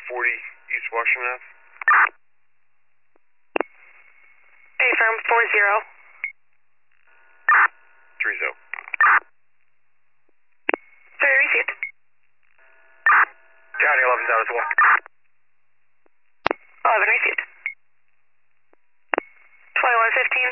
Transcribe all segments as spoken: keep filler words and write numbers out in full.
forty East Washington Ave. A firm four zero. Three zero. Three received. County eleven down as well. Eleven received. Twenty-one fifteen.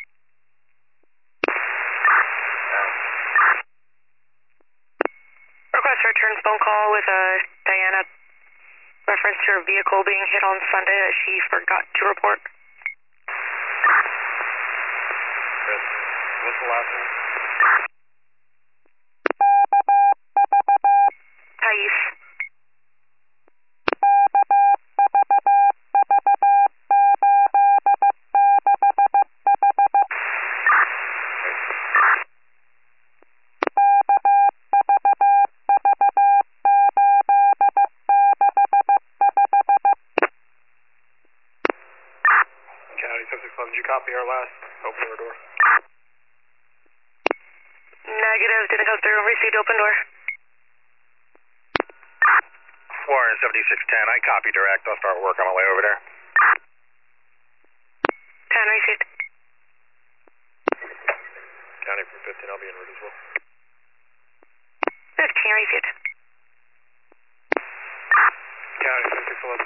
Request a return phone call with uh, Diana. Reference to her vehicle being hit on Sunday that she forgot to report. Chris, what's the last name? Thais. County seven six eleven, did you copy our last? Open your door. Negative, didn't go through. Received open door. Warren seventy-six ten, I copy direct. I'll start work on my way over there. ten received. County from fifteen, I'll be en route as well. fifteen received. County seventy-six eleven.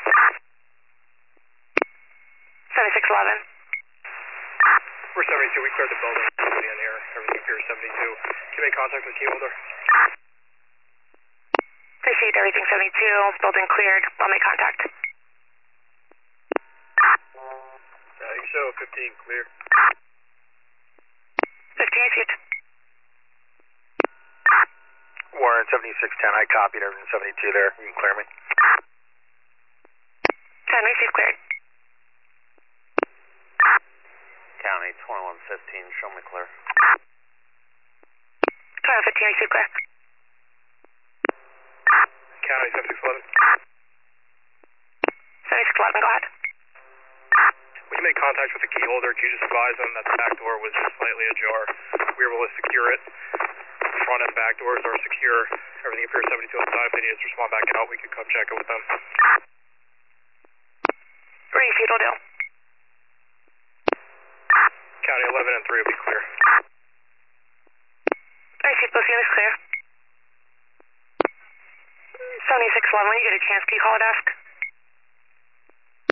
seventy-six eleven. We're seventy-two, we cleared the building. Nobody in here. Everything appears seventy-two. Can you make contact with the key holder? Received everything seventy-two. Building cleared. I'll make contact. Uh, you show fifteen clear. fifteen received. Warren seventy-six ten, I copied everything seventy-two there. You can clear me. ten received cleared. County twenty-one fifteen, show me clear. twenty-one fifteen received clear. County seventy-six eleven. seventy-six eleven, go ahead. When you make contact with the key holder, can you just advise them that the back door was just slightly ajar? We were able to secure it. The front and back doors are secure. Everything appears seventy-two outside. If they need us to respond back out, we can come check it with them. Received, will do. County eleven and three will be clear. Received, both units clear. seventy-six eleven, when you get a chance, can you call a desk?